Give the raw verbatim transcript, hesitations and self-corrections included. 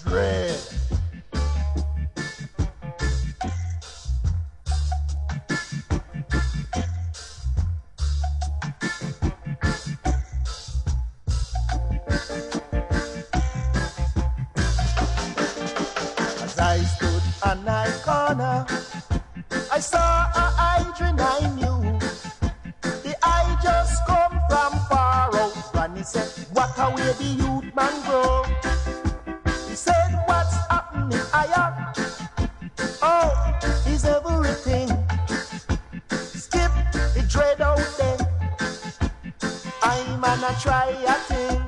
dread. As I stood on my corner, I saw a hydrant I knew. The eye just come from far out. Granny said, what a way the youth man grow. He said, what's happening higher? Oh, is everything. Skip the dread out there. I'm gonna try a thing.